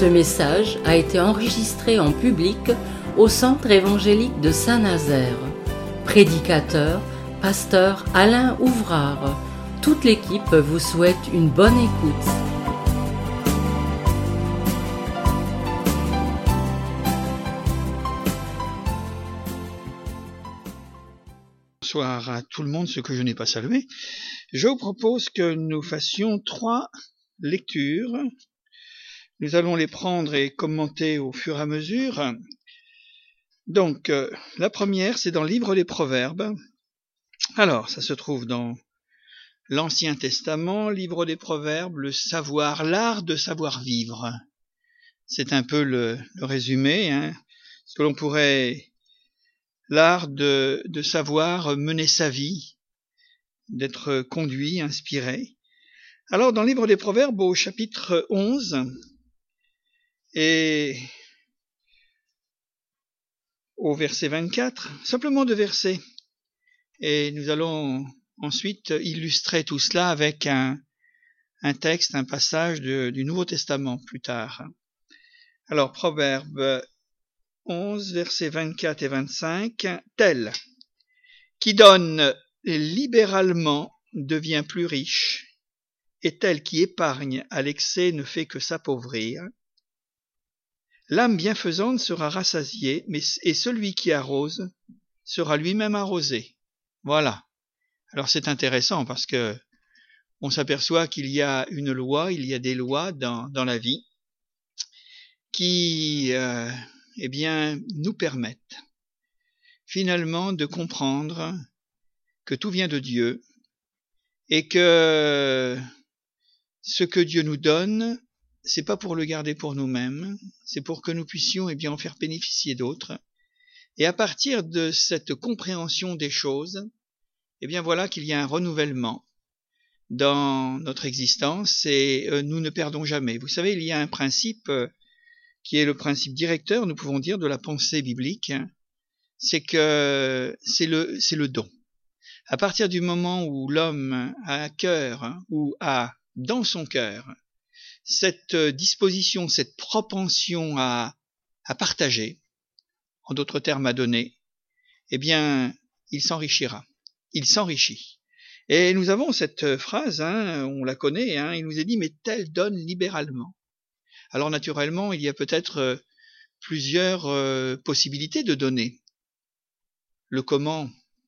Ce message a été enregistré en public au Centre évangélique de Saint-Nazaire. Prédicateur, pasteur Alain Ouvrard. Toute l'équipe vous souhaite une bonne écoute. Bonsoir à tout le monde, ceux que je n'ai pas salués. Je vous propose que nous fassions 3 lectures. Nous allons les prendre et commenter au fur et à mesure. Donc, la première, c'est dans le livre des Proverbes. Alors, ça se trouve dans l'Ancien Testament, livre des Proverbes, le savoir, l'art de savoir vivre. C'est un peu le résumé, ce que l'on pourrait... L'art de savoir mener sa vie, d'être conduit, inspiré. Alors, dans le livre des Proverbes, au chapitre 11, et au verset 24, simplement 2 versets. Et nous allons ensuite illustrer tout cela avec un texte, un passage du Nouveau Testament plus tard. Alors, Proverbes 11, versets 24 et 25, tel qui donne libéralement devient plus riche, et tel qui épargne à l'excès ne fait que s'appauvrir. L'âme bienfaisante sera rassasiée, et celui qui arrose sera lui-même arrosé. Voilà. Alors c'est intéressant parce que on s'aperçoit qu'il y a une loi, il y a des lois dans la vie qui nous permettent finalement de comprendre que tout vient de Dieu et que ce que Dieu nous donne, c'est pas pour le garder pour nous-mêmes, c'est pour que nous puissions en faire bénéficier d'autres. Et à partir de cette compréhension des choses, voilà qu'il y a un renouvellement dans notre existence et nous ne perdons jamais. Vous savez, il y a un principe qui est le principe directeur, nous pouvons dire, de la pensée biblique, c'est que c'est le don. À partir du moment où l'homme a à cœur, ou a dans son cœur, cette disposition, cette propension à partager, en d'autres termes à donner, il s'enrichira. Il s'enrichit. Et nous avons cette phrase, on la connaît, il nous est dit, mais tel donne libéralement. Alors naturellement, il y a peut-être plusieurs possibilités de donner. Le comment,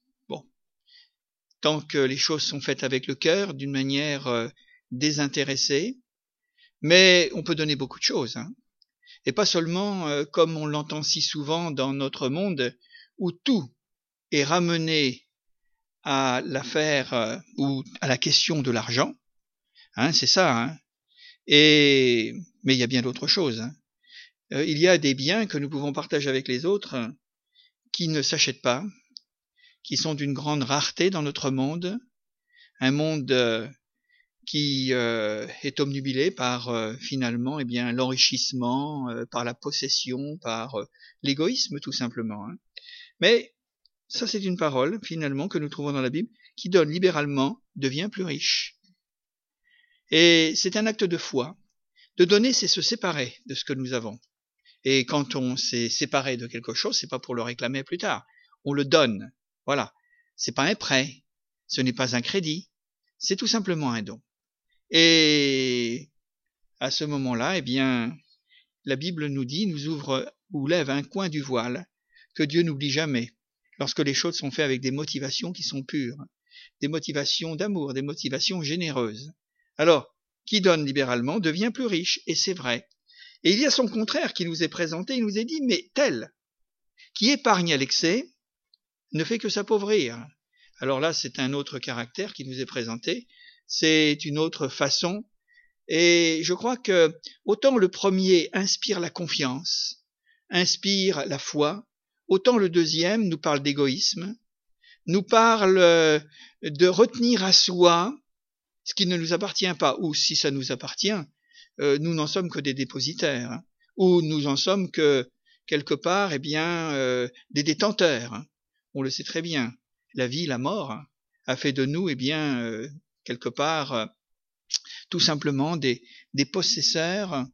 tant que les choses sont faites avec le cœur, d'une manière désintéressée, mais on peut donner beaucoup de choses. Et pas seulement comme on l'entend si souvent dans notre monde, où tout est ramené à l'affaire ou à la question de l'argent. C'est ça, mais il y a bien d'autres choses. Il y a des biens que nous pouvons partager avec les autres qui ne s'achètent pas, qui sont d'une grande rareté dans notre monde, un monde qui est obnubilé par finalement l'enrichissement, par la possession, par l'égoïsme tout simplement. Mais ça c'est une parole finalement que nous trouvons dans la Bible qui donne libéralement devient plus riche. Et c'est un acte de foi. De donner, c'est se séparer de ce que nous avons. Et quand on s'est séparé de quelque chose, c'est pas pour le réclamer plus tard. On le donne. Voilà. C'est pas un prêt. Ce n'est pas un crédit. C'est tout simplement un don. Et à ce moment-là, la Bible nous dit, nous ouvre ou lève un coin du voile que Dieu n'oublie jamais lorsque les choses sont faites avec des motivations qui sont pures, des motivations d'amour, des motivations généreuses. Alors, qui donne libéralement devient plus riche, et c'est vrai. Et il y a son contraire qui nous est présenté, il nous est dit, mais tel qui épargne à l'excès ne fait que s'appauvrir. Alors là, c'est un autre caractère qui nous est présenté, c'est une autre façon, et je crois que autant le premier inspire la confiance, inspire la foi, autant le deuxième nous parle d'égoïsme, nous parle de retenir à soi ce qui ne nous appartient pas, ou si ça nous appartient, nous n'en sommes que des dépositaires, ou nous en sommes que, quelque part, des détenteurs. On le sait très bien. La vie, la mort, a fait de nous, quelque part, tout simplement des possesseurs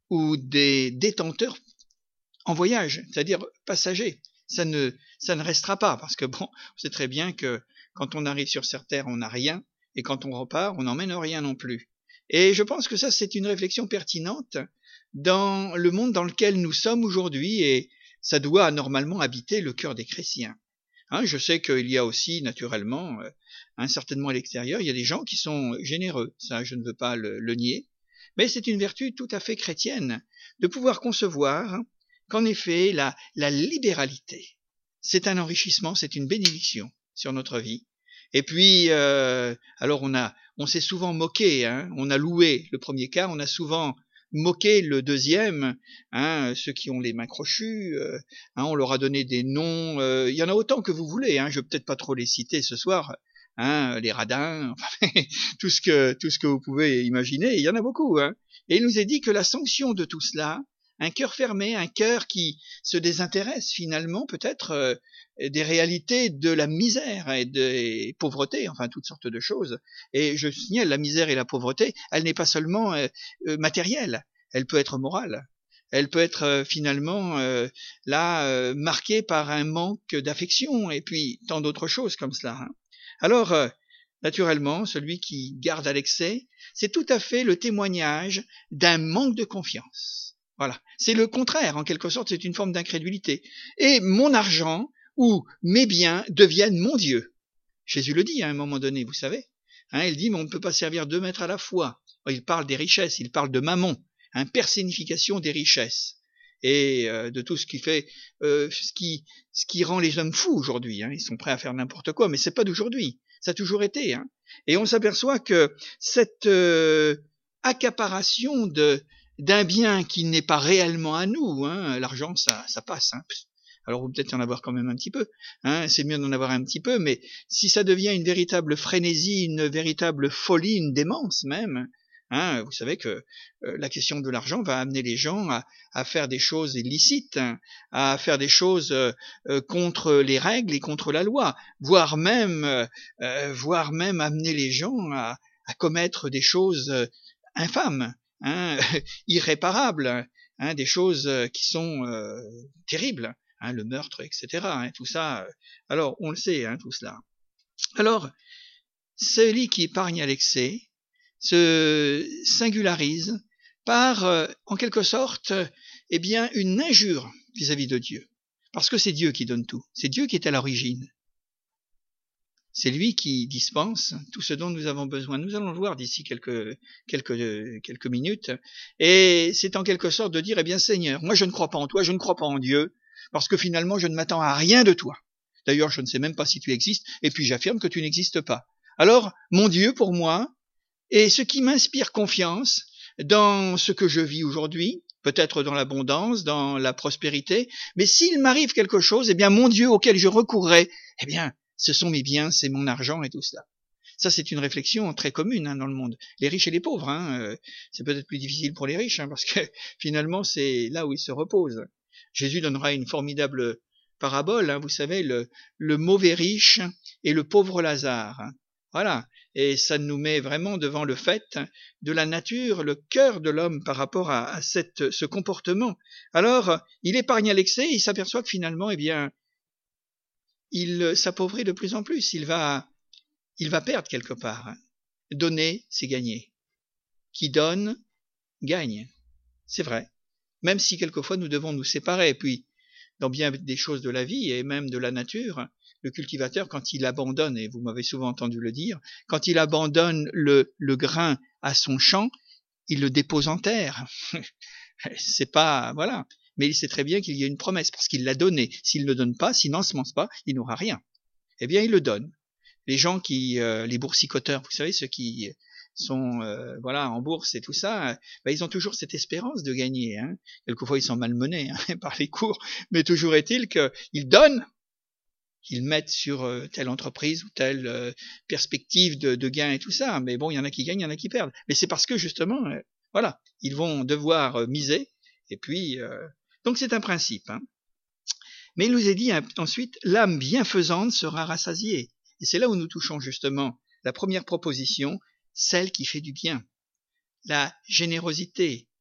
ou des détenteurs en voyage, c'est-à-dire passagers. Ça ne restera pas, parce que bon, on sait très bien que quand on arrive sur cette terre, on n'a rien, et quand on repart, on n'emmène rien non plus. Et je pense que ça, c'est une réflexion pertinente dans le monde dans lequel nous sommes aujourd'hui, et ça doit normalement habiter le cœur des chrétiens. Je sais qu'il y a aussi, naturellement, certainement à l'extérieur, il y a des gens qui sont généreux, ça je ne veux pas le nier, mais c'est une vertu tout à fait chrétienne de pouvoir concevoir qu'en effet, la libéralité, c'est un enrichissement, c'est une bénédiction sur notre vie. Et puis, alors on s'est souvent moqué, on a loué le premier cas, on a souvent moqué le deuxième, ceux qui ont les mains crochues, on leur a donné des noms, il y en a autant que vous voulez, je vais peut-être pas trop les citer ce soir, les radins, enfin, tout ce que vous pouvez imaginer, il y en a beaucoup, Et il nous est dit que la sanction de tout cela, un cœur fermé, un cœur qui se désintéresse finalement peut-être des réalités de la misère et des pauvretés, enfin toutes sortes de choses. Et je signale, la misère et la pauvreté, elle n'est pas seulement matérielle, elle peut être morale. Elle peut être finalement marquée par un manque d'affection et puis tant d'autres choses comme cela. Alors, naturellement, celui qui garde à l'excès, c'est tout à fait le témoignage d'un manque de confiance. Voilà, c'est le contraire, en quelque sorte, c'est une forme d'incrédulité. Et mon argent ou mes biens deviennent mon Dieu. Jésus le dit à un moment donné, vous savez. Il dit, mais on ne peut pas servir 2 maîtres à la fois. Il parle des richesses, il parle de mammon, personnification des richesses. Et de tout ce qui fait, ce qui rend les hommes fous aujourd'hui. Ils sont prêts à faire n'importe quoi, mais c'est pas d'aujourd'hui. Ça a toujours été. Et on s'aperçoit que cette accaparation d'un bien qui n'est pas réellement à nous, l'argent ça passe. Alors vous peut-être en avoir quand même un petit peu, c'est mieux d'en avoir un petit peu, mais si ça devient une véritable frénésie, une véritable folie, une démence même, vous savez que la question de l'argent va amener les gens à faire des choses illicites, à faire des choses contre les règles et contre la loi, voire même amener les gens à commettre des choses infâmes, irréparables, des choses qui sont terribles, le meurtre, etc. Tout ça. Alors on le sait, tout cela. Alors celui qui épargne à l'excès se singularise par, en quelque sorte, une injure vis-à-vis de Dieu, parce que c'est Dieu qui donne tout, c'est Dieu qui est à l'origine. C'est lui qui dispense tout ce dont nous avons besoin. Nous allons le voir d'ici quelques minutes. Et c'est en quelque sorte de dire, Seigneur, moi je ne crois pas en toi, je ne crois pas en Dieu, parce que finalement je ne m'attends à rien de toi. D'ailleurs, je ne sais même pas si tu existes, et puis j'affirme que tu n'existes pas. Alors, mon Dieu pour moi est ce qui m'inspire confiance dans ce que je vis aujourd'hui, peut-être dans l'abondance, dans la prospérité, mais s'il m'arrive quelque chose, mon Dieu auquel je recourrai, ce sont mes biens, c'est mon argent et tout cela. Ça, c'est une réflexion très commune dans le monde. Les riches et les pauvres, c'est peut-être plus difficile pour les riches, parce que finalement, c'est là où ils se reposent. Jésus donnera une formidable parabole, vous savez, le mauvais riche et le pauvre Lazare. Voilà, et ça nous met vraiment devant le fait de la nature, le cœur de l'homme par rapport à ce comportement. Alors, il épargne à l'excès, il s'aperçoit que finalement, il s'appauvrit de plus en plus, il va perdre quelque part. Donner, c'est gagner. Qui donne, gagne. C'est vrai. Même si quelquefois nous devons nous séparer, puis dans bien des choses de la vie et même de la nature, le cultivateur, quand il abandonne, et vous m'avez souvent entendu le dire, quand il abandonne le grain à son champ, il le dépose en terre. C'est pas, voilà. Mais il sait très bien qu'il y a une promesse, parce qu'il l'a donné. S'il ne donne pas, s'il n'ensemence pas, il n'aura rien. Il le donne. Les gens les boursicoteurs, vous savez, ceux qui sont en bourse et tout ça, ils ont toujours cette espérance de gagner. Quelquefois, ils sont malmenés par les cours, mais toujours est-il qu'ils donnent, qu'ils mettent sur telle entreprise ou telle perspective de gain et tout ça. Mais bon, il y en a qui gagnent, il y en a qui perdent. Mais c'est parce que justement, ils vont devoir miser. Et puis, donc c'est un principe. Mais il nous est dit ensuite, l'âme bienfaisante sera rassasiée. Et c'est là où nous touchons justement la première proposition, celle qui fait du bien, la générosité,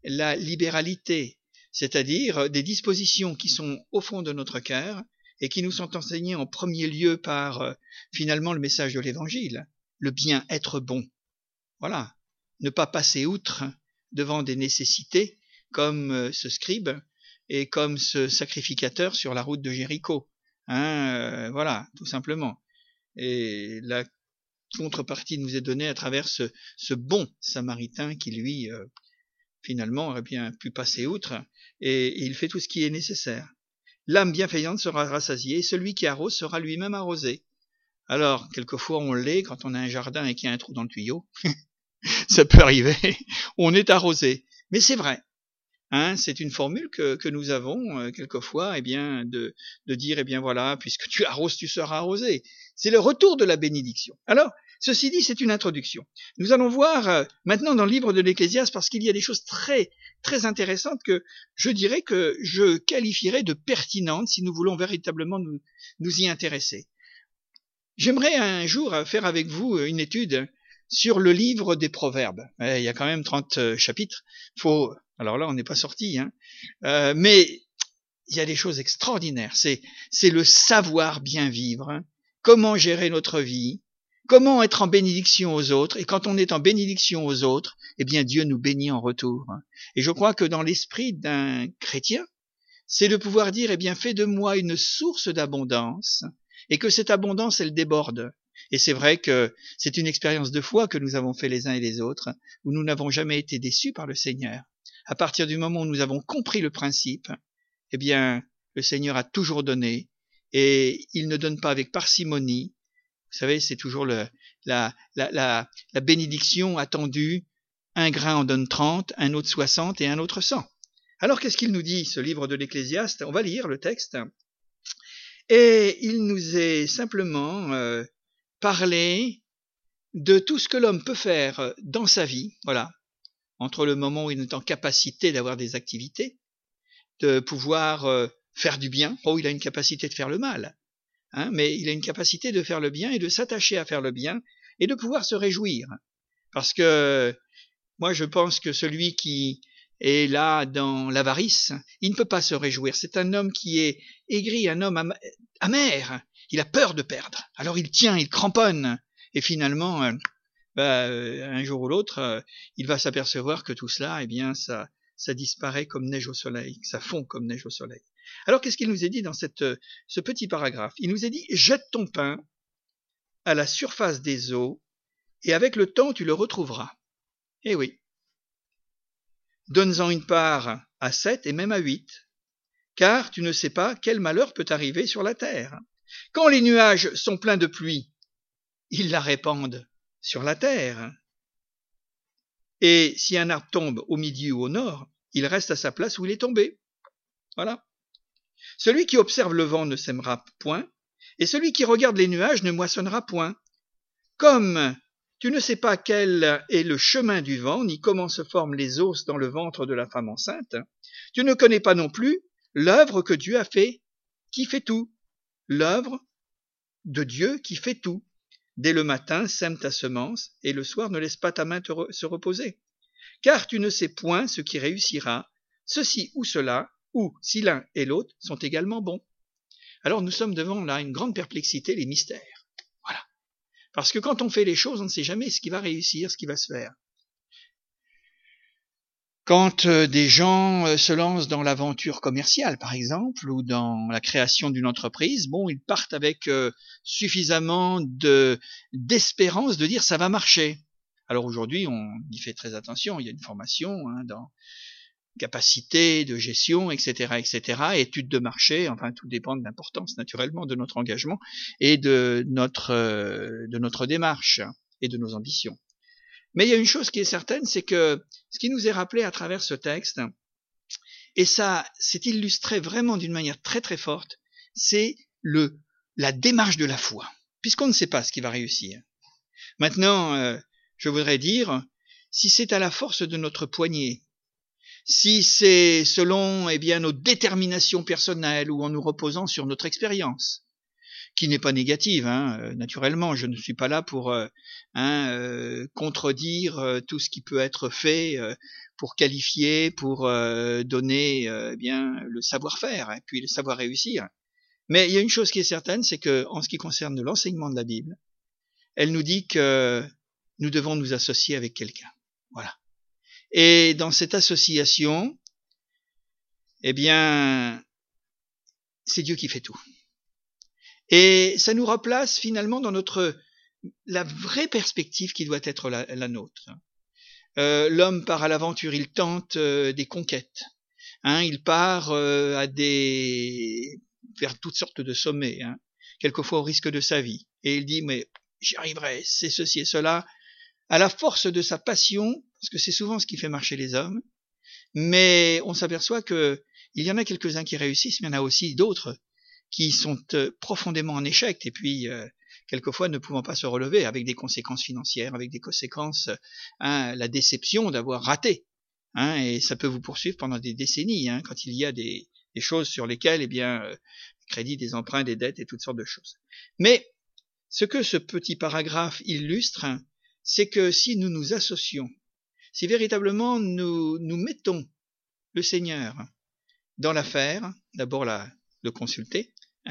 la libéralité, c'est-à-dire des dispositions qui sont au fond de notre cœur et qui nous sont enseignées en premier lieu par finalement le message de l'Évangile, le bien être bon. Voilà, ne pas passer outre devant des nécessités comme ce scribe et comme ce sacrificateur sur la route de Jéricho. Voilà, tout simplement. Et la contrepartie nous est donnée à travers ce bon samaritain qui, lui, finalement, aurait bien pu passer outre, et il fait tout ce qui est nécessaire. L'âme bienfaisante sera rassasiée, et celui qui arrose sera lui-même arrosé. Alors, quelquefois, on l'est quand on a un jardin et qu'il y a un trou dans le tuyau. Ça peut arriver, on est arrosé. Mais c'est vrai. C'est une formule que nous avons quelquefois, de dire, voilà, puisque tu arroses, tu seras arrosé. C'est le retour de la bénédiction. Alors, ceci dit, c'est une introduction. Nous allons voir maintenant dans le livre de l'Ecclésiaste, parce qu'il y a des choses très, très intéressantes que je dirais que je qualifierais de pertinentes si nous voulons véritablement nous y intéresser. J'aimerais un jour faire avec vous une étude sur le livre des Proverbes. Il y a quand même 30 chapitres. Alors là, on n'est pas sorti, mais il y a des choses extraordinaires. C'est le savoir bien vivre, comment gérer notre vie, comment être en bénédiction aux autres. Et quand on est en bénédiction aux autres, Dieu nous bénit en retour. Et je crois que dans l'esprit d'un chrétien, c'est de pouvoir dire, fais de moi une source d'abondance, et que cette abondance, elle déborde. Et c'est vrai que c'est une expérience de foi que nous avons fait les uns et les autres, où nous n'avons jamais été déçus par le Seigneur. À partir du moment où nous avons compris le principe, le Seigneur a toujours donné, et il ne donne pas avec parcimonie. Vous savez, c'est toujours la bénédiction attendue. Un grain en donne 30, un autre 60 et un autre 100. Alors qu'est-ce qu'il nous dit, ce livre de l'Ecclésiaste? On va lire le texte. Et il nous est simplement parlé de tout ce que l'homme peut faire dans sa vie, voilà, entre le moment où il est en capacité d'avoir des activités, de pouvoir faire du bien. Il a une capacité de faire le mal, mais il a une capacité de faire le bien et de s'attacher à faire le bien et de pouvoir se réjouir. Parce que moi, je pense que celui qui est là dans l'avarice, il ne peut pas se réjouir. C'est un homme qui est aigri, un homme amer. Il a peur de perdre. Alors il tient, il cramponne. Et finalement, un jour ou l'autre, il va s'apercevoir que tout cela, ça disparaît comme neige au soleil, ça fond comme neige au soleil. Alors qu'est-ce qu'il nous est dit dans ce petit paragraphe? Il nous est dit, jette ton pain à la surface des eaux, et avec le temps tu le retrouveras. Eh oui. Donne-en une part à 7 et même à 8, car tu ne sais pas quel malheur peut arriver sur la terre. Quand les nuages sont pleins de pluie, ils la répandent sur la terre. Et si un arbre tombe au midi ou au nord, il reste à sa place où il est tombé. Voilà. Celui qui observe le vent ne sèmera point, et celui qui regarde les nuages ne moissonnera point. Comme tu ne sais pas quel est le chemin du vent, ni comment se forment les os dans le ventre de la femme enceinte, tu ne connais pas non plus l'œuvre que Dieu a fait, qui fait tout. L'œuvre de Dieu qui fait tout. Dès le matin, sème ta semence, et le soir ne laisse pas ta main se reposer. Car tu ne sais point ce qui réussira, ceci ou cela, ou si l'un et l'autre sont également bons. Alors nous sommes devant là une grande perplexité, les mystères. Voilà. Parce que quand on fait les choses, on ne sait jamais ce qui va réussir, ce qui va se faire. Quand des gens se lancent dans l'aventure commerciale, par exemple, ou dans la création d'une entreprise, ils partent avec suffisamment d'espérance de dire ça va marcher. Alors aujourd'hui, on y fait très attention, il y a une formation dans capacité de gestion, etc., études de marché, tout dépend de l'importance naturellement de notre engagement et de notre démarche et de nos ambitions. Mais il y a une chose qui est certaine, c'est que ce qui nous est rappelé à travers ce texte, et ça c'est illustré vraiment d'une manière très très forte, c'est la démarche de la foi, puisqu'on ne sait pas ce qui va réussir. Maintenant, je voudrais dire, si c'est à la force de notre poignet, si c'est selon nos déterminations personnelles ou en nous reposant sur notre expérience, qui n'est pas négative, naturellement, je ne suis pas là pour contredire tout ce qui peut être fait pour qualifier, pour donner bien le savoir-faire et puis le savoir réussir. Mais il y a une chose qui est certaine, c'est que en ce qui concerne l'enseignement de la Bible, elle nous dit que nous devons nous associer avec quelqu'un. Voilà. Et dans cette association, eh bien, c'est Dieu qui fait tout. Et ça nous replace finalement dans la vraie perspective qui doit être la nôtre. L'homme part à l'aventure, il tente des conquêtes. Il part vers toutes sortes de sommets, quelquefois au risque de sa vie. Et il dit, mais j'y arriverai, c'est ceci et cela, à la force de sa passion, parce que c'est souvent ce qui fait marcher les hommes, mais on s'aperçoit que il y en a quelques-uns qui réussissent, mais il y en a aussi d'autres qui sont profondément en échec, et puis quelquefois ne pouvant pas se relever, avec des conséquences financières, avec des conséquences, la déception d'avoir raté, et ça peut vous poursuivre pendant des décennies, quand il y a des choses sur lesquelles, eh bien, crédit, des emprunts, des dettes et toutes sortes de choses. Mais ce que ce petit paragraphe illustre, c'est que si nous nous associons, si véritablement nous mettons le Seigneur dans l'affaire, d'abord le consulter,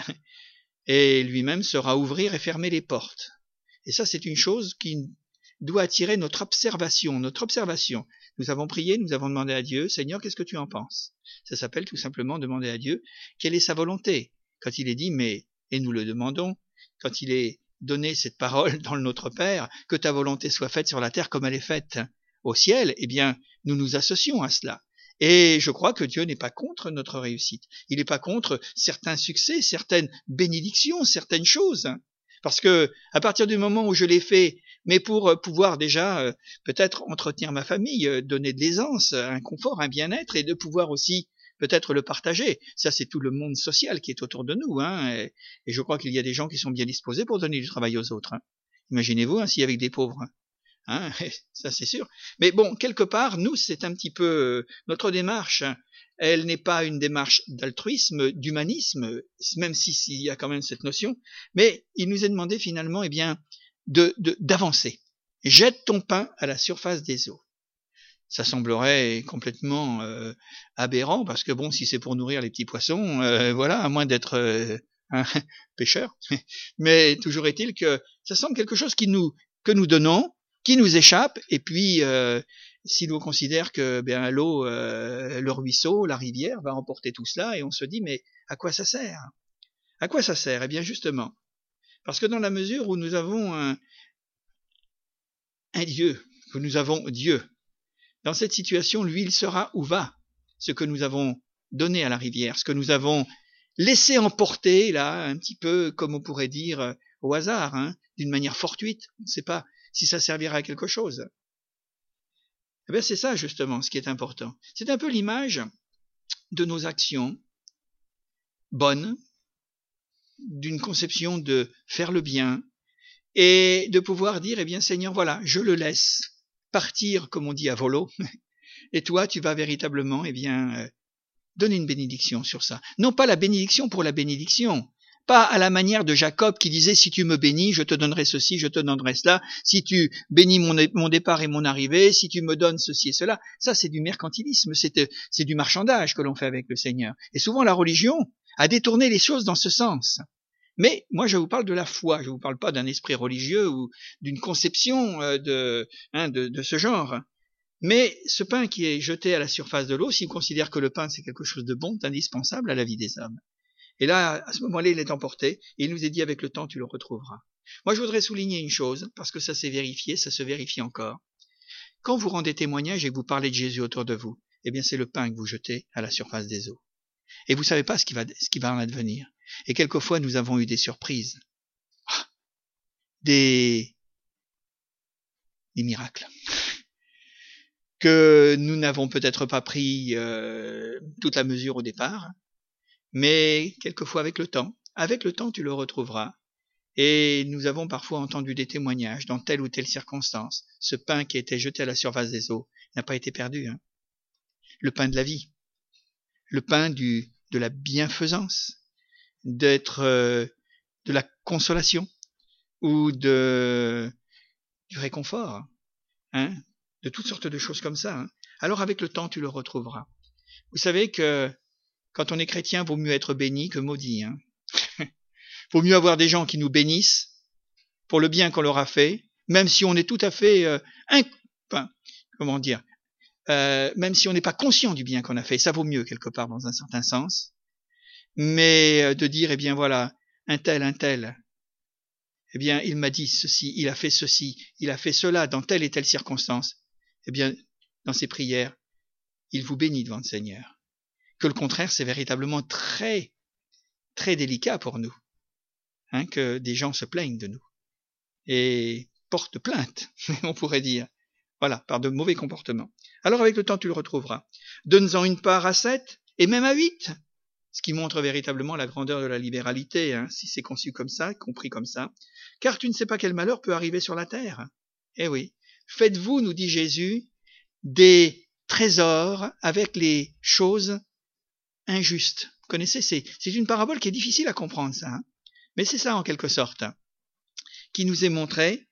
et lui-même saura ouvrir et fermer les portes. Et ça, c'est une chose qui doit attirer notre observation. Nous avons prié, nous avons demandé à Dieu, Seigneur, qu'est-ce que tu en penses? Ça s'appelle tout simplement demander à Dieu quelle est sa volonté. Quand il est dit, et nous le demandons, quand il est donné cette parole dans le Notre Père, que ta volonté soit faite sur la terre comme elle est faite au ciel, eh bien, nous nous associons à cela. Et je crois que Dieu n'est pas contre notre réussite. Il n'est pas contre certains succès, certaines bénédictions, certaines choses. Parce que à partir du moment où je l'ai fait, mais pour pouvoir déjà peut-être entretenir ma famille, donner de l'aisance, un confort, un bien-être, et de pouvoir aussi peut-être le partager. Ça, c'est tout le monde social qui est autour de nous. Et je crois qu'il y a des gens qui sont bien disposés pour donner du travail aux autres. Imaginez-vous s'il y avait des pauvres. Ça c'est sûr. Mais bon, quelque part, nous, c'est un petit peu notre démarche. Elle n'est pas une démarche d'altruisme, d'humanisme, même s'il y a quand même cette notion, mais il nous est demandé finalement, eh bien, d'avancer. Jette ton pain à la surface des eaux. Ça semblerait complètement aberrant, parce que bon, si c'est pour nourrir les petits poissons, voilà, à moins d'être un pêcheur. Mais toujours est-il que ça semble quelque chose que nous donnons, qui nous échappe, et puis si l'on considère que l'eau, le ruisseau, la rivière va emporter tout cela, et on se dit, mais à quoi ça sert? À quoi ça sert? Eh bien justement, parce que dans la mesure où nous avons un Dieu, que nous avons Dieu, dans cette situation, lui, il saura où va ce que nous avons donné à la rivière, ce que nous avons laissé emporter, là, un petit peu, comme on pourrait dire, au hasard, d'une manière fortuite. On ne sait pas si ça servira à quelque chose. Eh bien, c'est ça, justement, ce qui est important. C'est un peu l'image de nos actions bonnes, d'une conception de faire le bien, et de pouvoir dire, eh bien, Seigneur, voilà, je le laisse partir, comme on dit, à volo, et toi, tu vas véritablement, eh bien, donner une bénédiction sur ça. Non pas la bénédiction pour la bénédiction, pas à la manière de Jacob qui disait, si tu me bénis, je te donnerai ceci, je te donnerai cela, si tu bénis mon départ et mon arrivée, si tu me donnes ceci et cela. Ça, c'est du mercantilisme, c'est du marchandage que l'on fait avec le Seigneur. Et souvent, la religion a détourné les choses dans ce sens. Mais moi, je vous parle de la foi, je vous parle pas d'un esprit religieux ou d'une conception de ce genre. Mais ce pain qui est jeté à la surface de l'eau, s'il considère que le pain c'est quelque chose de bon, d'indispensable à la vie des hommes. Et là, à ce moment-là, il est emporté, et il nous est dit, avec le temps, tu le retrouveras. Moi, je voudrais souligner une chose, parce que ça s'est vérifié, ça se vérifie encore. Quand vous rendez témoignage et que vous parlez de Jésus autour de vous, eh bien, c'est le pain que vous jetez à la surface des eaux. Et vous savez pas ce qui va en advenir. Et quelquefois, nous avons eu des surprises. Des miracles. Que nous n'avons peut-être pas pris toute la mesure au départ, mais quelquefois avec le temps, tu le retrouveras. Et nous avons parfois entendu des témoignages dans telle ou telle circonstance. Ce pain qui a été jeté à la surface des eaux n'a pas été perdu. Le pain de la vie, le pain de la bienfaisance, de la consolation ou du réconfort, de toutes sortes de choses comme ça. alors avec le temps tu le retrouveras. Vous savez que quand on est chrétien, vaut mieux être béni que maudit. Hein. Vaut mieux avoir des gens qui nous bénissent pour le bien qu'on leur a fait, même si on est tout à fait même si on n'est pas conscient du bien qu'on a fait, ça vaut mieux quelque part dans un certain sens. Mais de dire, eh bien voilà, un tel, eh bien il m'a dit ceci, il a fait cela dans telle et telle circonstance, eh bien dans ses prières, il vous bénit devant le Seigneur. Que le contraire, c'est véritablement très, très délicat pour nous, hein, que des gens se plaignent de nous et portent plainte, on pourrait dire, voilà, par de mauvais comportements. Alors avec le temps, tu le retrouveras. Donne-en une part à 7 et même à 8, ce qui montre véritablement la grandeur de la libéralité, hein, si c'est conçu comme ça, compris comme ça, car tu ne sais pas quel malheur peut arriver sur la terre. Eh oui, faites-vous, nous dit Jésus, des trésors avec les choses injustes. Vous connaissez, c'est une parabole qui est difficile à comprendre, ça, hein, mais c'est ça en quelque sorte, hein, qui nous est montré,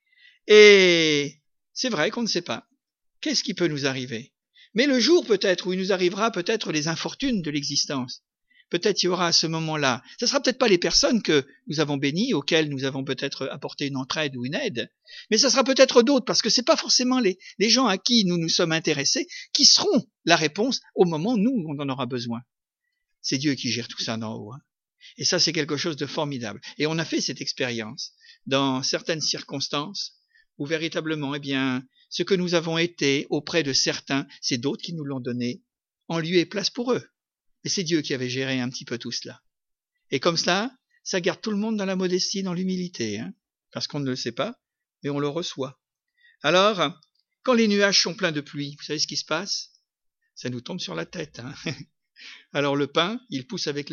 et c'est vrai qu'on ne sait pas. Qu'est-ce qui peut nous arriver? Mais le jour peut-être où il nous arrivera peut-être les infortunes de l'existence, peut-être il y aura à ce moment-là, ce ne sera peut-être pas les personnes que nous avons bénies, auxquelles nous avons peut-être apporté une entraide ou une aide, mais ce sera peut-être d'autres, parce que ce n'est pas forcément les gens à qui nous nous sommes intéressés qui seront la réponse au moment où nous, on en aura besoin. C'est Dieu qui gère tout ça d'en haut. Hein. Et ça, c'est quelque chose de formidable. Et on a fait cette expérience dans certaines circonstances où véritablement, eh bien, ce que nous avons été auprès de certains, c'est d'autres qui nous l'ont donné en lieu et place pour eux. Et c'est Dieu qui avait géré un petit peu tout cela. Et comme cela, ça garde tout le monde dans la modestie, dans l'humilité, hein, parce qu'on ne le sait pas, mais on le reçoit. Alors, quand les nuages sont pleins de pluie, vous savez ce qui se passe? Ça nous tombe sur la tête. Hein. Alors le pain, il pousse avec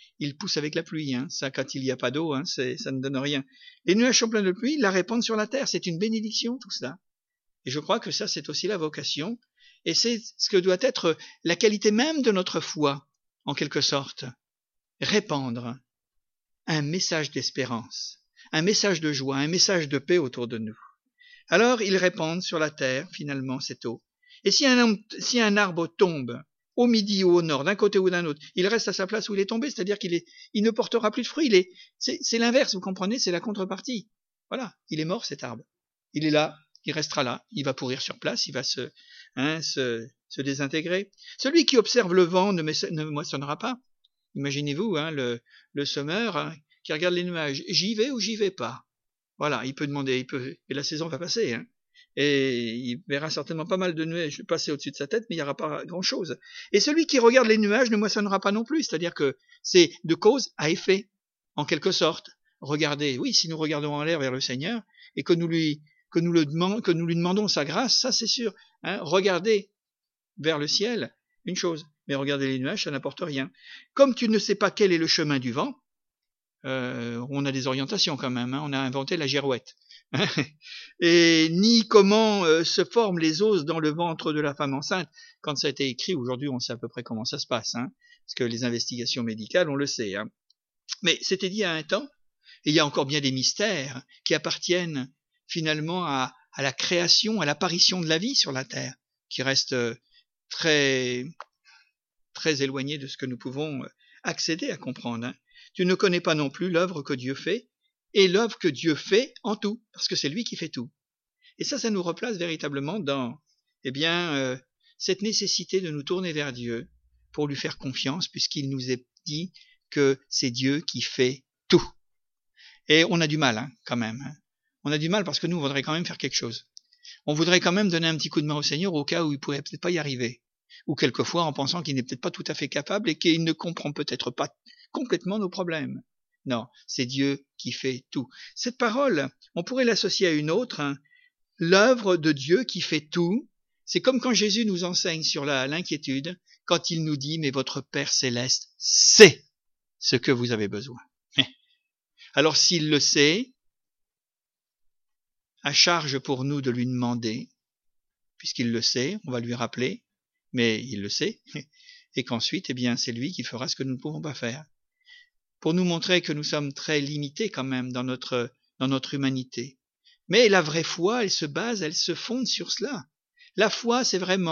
la pluie. Hein. Ça, quand il n'y a pas d'eau, hein, ça ne donne rien. Les nuages sont pleins de pluie, ils la répandent sur la terre. C'est une bénédiction, tout cela. Et je crois que ça, c'est aussi la vocation. Et c'est ce que doit être la qualité même de notre foi, en quelque sorte. Répandre un message d'espérance, un message de joie, un message de paix autour de nous. Alors, ils répandent sur la terre, finalement, cette eau. Et si un arbre tombe, au midi ou au nord, d'un côté ou d'un autre, il reste à sa place où il est tombé, c'est-à-dire qu'il ne portera plus de fruits. C'est l'inverse, vous comprenez, c'est la contrepartie. Voilà, il est mort cet arbre. Il est là, il restera là, il va pourrir sur place, il va se désintégrer. Celui qui observe le vent ne moissonnera pas. Imaginez-vous, hein, le semeur, hein, qui regarde les nuages, j'y vais ou j'y vais pas. Voilà, il peut demander, et la saison va passer, hein. Et il verra certainement pas mal de nuages passer au-dessus de sa tête, mais il n'y aura pas grand-chose. Et celui qui regarde les nuages ne moissonnera pas non plus, c'est-à-dire que c'est de cause à effet, en quelque sorte. Regardez, oui, si nous regardons en l'air vers le Seigneur, et que nous lui demandons sa grâce, ça c'est sûr. Hein, regardez vers le ciel, une chose, mais regarder les nuages, ça n'apporte rien. Comme tu ne sais pas quel est le chemin du vent, on a des orientations quand même, hein, on a inventé la girouette. Et ni comment se forment les os dans le ventre de la femme enceinte. Quand ça a été écrit, aujourd'hui on sait à peu près comment ça se passe, hein, parce que les investigations médicales, on le sait. Hein. Mais c'était dit à un temps, et il y a encore bien des mystères qui appartiennent finalement à la création, à l'apparition de la vie sur la Terre, qui reste très, très éloigné de ce que nous pouvons accéder à comprendre. Hein. Tu ne connais pas non plus l'œuvre que Dieu fait, et l'œuvre que Dieu fait en tout, parce que c'est lui qui fait tout. Et ça nous replace véritablement dans, cette nécessité de nous tourner vers Dieu pour lui faire confiance, puisqu'il nous est dit que c'est Dieu qui fait tout. Et on a du mal, hein, quand même. Hein. On a du mal parce que nous, on voudrait quand même faire quelque chose. On voudrait quand même donner un petit coup de main au Seigneur au cas où il pourrait peut-être pas y arriver. Ou quelquefois en pensant qu'il n'est peut-être pas tout à fait capable et qu'il ne comprend peut-être pas complètement nos problèmes. Non, c'est Dieu qui fait tout. Cette parole, on pourrait l'associer à une autre, hein. L'œuvre de Dieu qui fait tout, c'est comme quand Jésus nous enseigne sur l'inquiétude, quand il nous dit « Mais votre Père Céleste sait ce que vous avez besoin. » Alors s'il le sait, à charge pour nous de lui demander, puisqu'il le sait, on va lui rappeler, mais il le sait, et qu'ensuite, c'est lui qui fera ce que nous ne pouvons pas faire. Pour nous montrer que nous sommes très limités quand même dans notre humanité. Mais la vraie foi, elle se fonde sur cela. La foi, c'est vraiment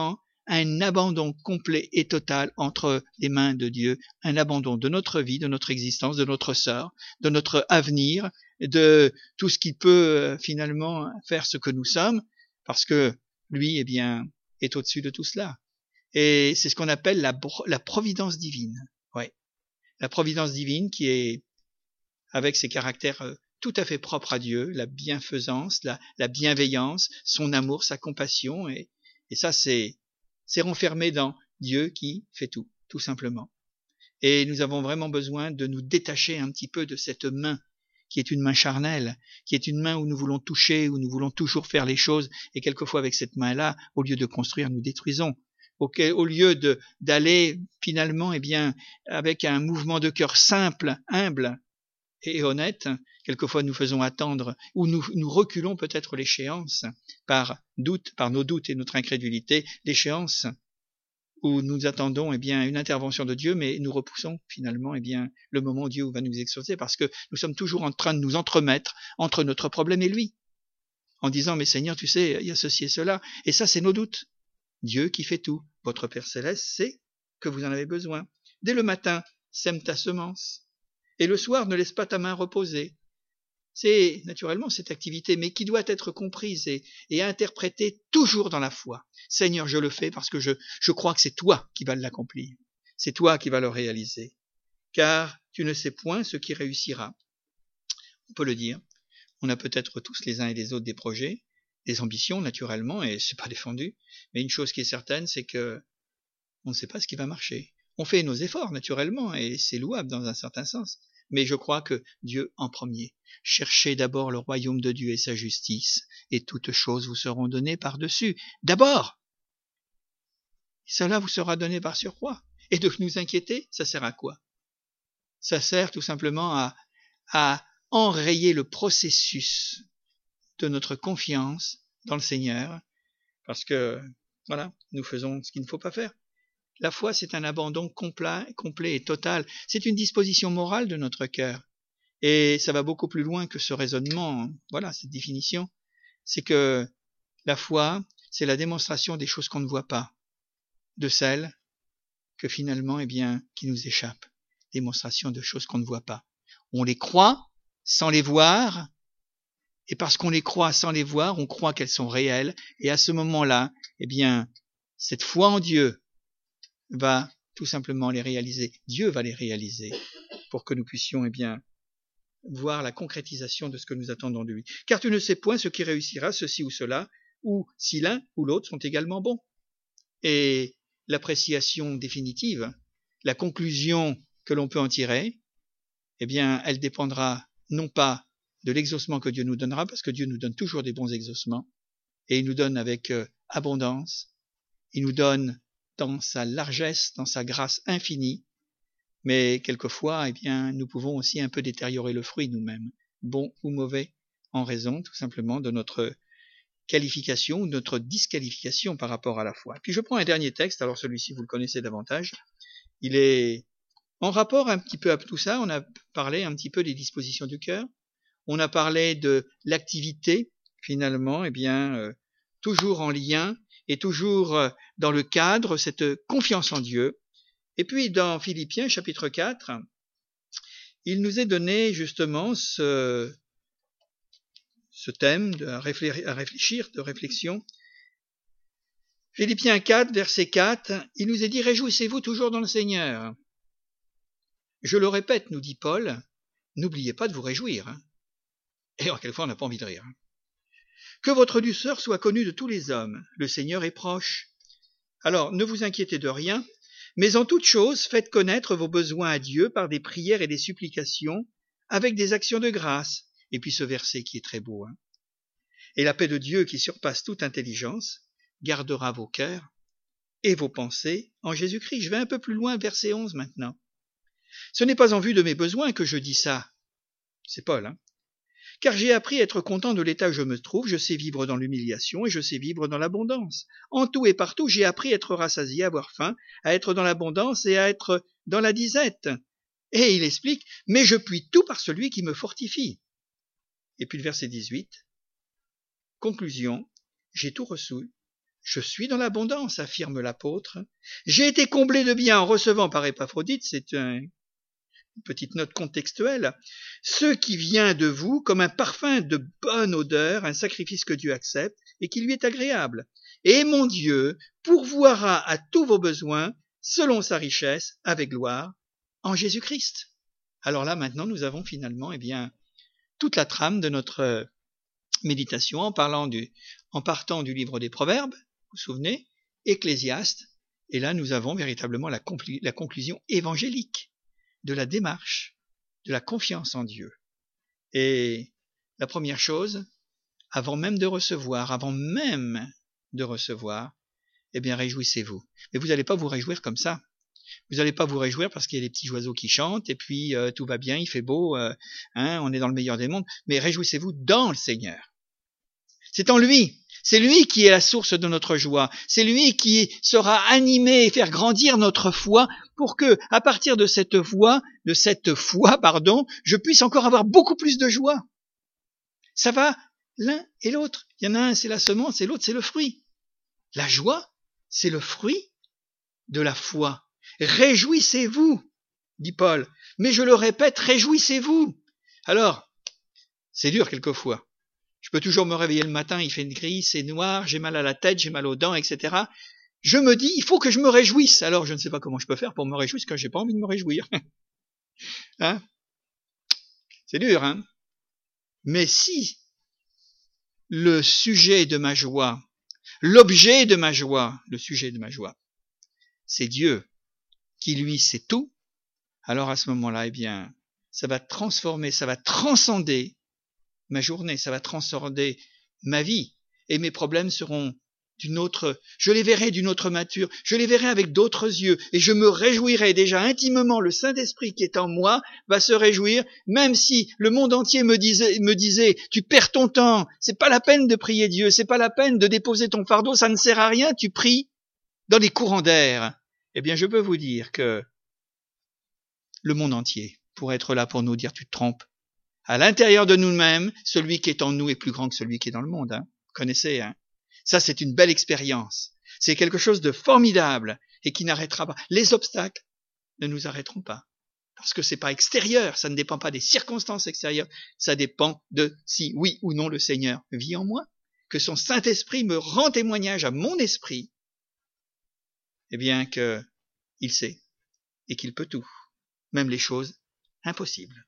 un abandon complet et total entre les mains de Dieu, un abandon de notre vie, de notre existence, de notre sort, de notre avenir, de tout ce qui peut finalement faire ce que nous sommes, parce que lui, eh bien, est au-dessus de tout cela. Et c'est ce qu'on appelle la providence divine. Ouais. La providence divine qui est, avec ses caractères tout à fait propres à Dieu, la bienfaisance, la bienveillance, son amour, sa compassion, et ça c'est renfermé dans Dieu qui fait tout simplement. Et nous avons vraiment besoin de nous détacher un petit peu de cette main qui est une main charnelle, qui est une main où nous voulons toucher, où nous voulons toujours faire les choses, et quelquefois avec cette main-là, au lieu de construire, nous détruisons. Au lieu d'aller finalement, eh bien, avec un mouvement de cœur simple, humble et honnête, quelquefois nous faisons attendre, ou nous reculons peut-être l'échéance par nos doutes et notre incrédulité, l'échéance où nous attendons eh bien une intervention de Dieu, mais nous repoussons finalement eh bien le moment où Dieu va nous exaucer, parce que nous sommes toujours en train de nous entremettre entre notre problème et lui, en disant mais Seigneur, tu sais, il y a ceci et cela, et ça c'est nos doutes. Dieu qui fait tout, votre Père Céleste sait que vous en avez besoin. Dès le matin, sème ta semence, et le soir ne laisse pas ta main reposer. C'est naturellement cette activité, mais qui doit être comprise et interprétée toujours dans la foi. Seigneur, je le fais parce que je crois que c'est toi qui vas l'accomplir. C'est toi qui vas le réaliser. Car tu ne sais point ce qui réussira. On peut le dire. On a peut-être tous les uns et les autres des projets, des ambitions naturellement, et c'est pas défendu. Mais une chose qui est certaine, c'est que on ne sait pas ce qui va marcher. On fait nos efforts naturellement, et c'est louable dans un certain sens. Mais je crois que Dieu en premier. Cherchez d'abord le royaume de Dieu et sa justice, et toutes choses vous seront données par-dessus. D'abord, cela vous sera donné par surcroît. Et de nous inquiéter, ça sert à quoi? Ça sert tout simplement à enrayer le processus de notre confiance dans le Seigneur, parce que, voilà, nous faisons ce qu'il ne faut pas faire. La foi, c'est un abandon complet et total. C'est une disposition morale de notre cœur. Et ça va beaucoup plus loin que ce raisonnement. Voilà, cette définition. C'est que la foi, c'est la démonstration des choses qu'on ne voit pas, de celles que finalement, eh bien, qui nous échappent. Démonstration de choses qu'on ne voit pas. On les croit sans les voir, et parce qu'on les croit sans les voir, on croit qu'elles sont réelles, et à ce moment-là, eh bien, cette foi en Dieu va tout simplement les réaliser. Dieu va les réaliser pour que nous puissions, eh bien, voir la concrétisation de ce que nous attendons de lui. Car tu ne sais point ce qui réussira, ceci ou cela, ou si l'un ou l'autre sont également bons. Et l'appréciation définitive, la conclusion que l'on peut en tirer, eh bien, elle dépendra non pas de l'exaucement que Dieu nous donnera, parce que Dieu nous donne toujours des bons exaucements, et il nous donne avec abondance, il nous donne dans sa largesse, dans sa grâce infinie, mais quelquefois, eh bien, nous pouvons aussi un peu détériorer le fruit nous-mêmes, bon ou mauvais, en raison tout simplement de notre qualification ou de notre disqualification par rapport à la foi. Puis je prends un dernier texte, alors celui-ci vous le connaissez davantage, il est en rapport un petit peu à tout ça. On a parlé un petit peu des dispositions du cœur, on a parlé de l'activité, finalement, eh bien, toujours en lien et toujours dans le cadre, cette confiance en Dieu. Et puis dans Philippiens chapitre 4, il nous est donné justement ce thème à réfléchir, de réflexion. Philippiens 4, verset 4, il nous est dit « Réjouissez-vous toujours dans le Seigneur ». Je le répète, nous dit Paul, n'oubliez pas de vous réjouir. Et alors, quelquefois, on n'a pas envie de rire. Que votre douceur soit connue de tous les hommes. Le Seigneur est proche. Alors, ne vous inquiétez de rien, mais en toute chose, faites connaître vos besoins à Dieu par des prières et des supplications, avec des actions de grâce. Et puis ce verset qui est très beau. Et la paix de Dieu qui surpasse toute intelligence, gardera vos cœurs et vos pensées en Jésus-Christ. Je vais un peu plus loin, verset 11 maintenant. Ce n'est pas en vue de mes besoins que je dis ça. C'est Paul, Car j'ai appris à être content de l'état où je me trouve, je sais vivre dans l'humiliation et je sais vivre dans l'abondance. En tout et partout, j'ai appris à être rassasié, à avoir faim, à être dans l'abondance et à être dans la disette. Et il explique, mais je puis tout par celui qui me fortifie. Et puis le verset 18, conclusion, j'ai tout reçu, Je suis dans l'abondance, affirme l'apôtre. J'ai été comblé de bien en recevant par Épaphrodite, c'est une petite note contextuelle, ce qui vient de vous comme un parfum de bonne odeur, un sacrifice que Dieu accepte et qui lui est agréable. Et mon Dieu pourvoira à tous vos besoins selon sa richesse avec gloire en Jésus-Christ. Alors là, maintenant, nous avons finalement, toute la trame de notre méditation en partant du livre des Proverbes, vous vous souvenez, Ecclésiaste, et là nous avons véritablement la conclusion évangélique de la démarche, de la confiance en Dieu. Et la première chose, avant même de recevoir, réjouissez-vous. Mais vous n'allez pas vous réjouir comme ça. Vous n'allez pas vous réjouir parce qu'il y a des petits oiseaux qui chantent, et puis tout va bien, il fait beau, on est dans le meilleur des mondes, mais réjouissez-vous dans le Seigneur. C'est en lui. C'est lui qui est la source de notre joie. C'est lui qui sera animé et faire grandir notre foi pour que, à partir de cette foi, je puisse encore avoir beaucoup plus de joie. Ça va l'un et l'autre. Il y en a un, c'est la semence, et l'autre, c'est le fruit. La joie, c'est le fruit de la foi. Réjouissez-vous, dit Paul. Mais je le répète, réjouissez-vous. Alors, c'est dur quelquefois. Je peux toujours me réveiller le matin, il fait gris, c'est noir, j'ai mal à la tête, j'ai mal aux dents, etc. Je me dis, il faut que je me réjouisse. Alors, je ne sais pas comment je peux faire pour me réjouir, parce que j'ai pas envie de me réjouir. Hein? C'est dur, hein? Mais si le sujet de ma joie, le sujet de ma joie, c'est Dieu, qui lui sait tout, alors à ce moment-là, ça va transformer, ça va transcender ma journée, ça va transcender ma vie, et mes problèmes seront je les verrai d'une autre nature, je les verrai avec d'autres yeux, et je me réjouirai déjà intimement. Le Saint-Esprit qui est en moi va se réjouir, même si le monde entier me disait, tu perds ton temps, c'est pas la peine de prier Dieu, c'est pas la peine de déposer ton fardeau, ça ne sert à rien, tu pries dans les courants d'air. Eh bien, je peux vous dire que le monde entier pourrait être là pour nous dire, tu te trompes. À l'intérieur de nous-mêmes, celui qui est en nous est plus grand que celui qui est dans le monde. Vous connaissez, Ça, c'est une belle expérience. C'est quelque chose de formidable et qui n'arrêtera pas. Les obstacles ne nous arrêteront pas. Parce que c'est pas extérieur, ça ne dépend pas des circonstances extérieures, ça dépend de si oui ou non le Seigneur vit en moi, que son Saint-Esprit me rend témoignage à mon esprit, qu'il sait et qu'il peut tout, même les choses impossibles.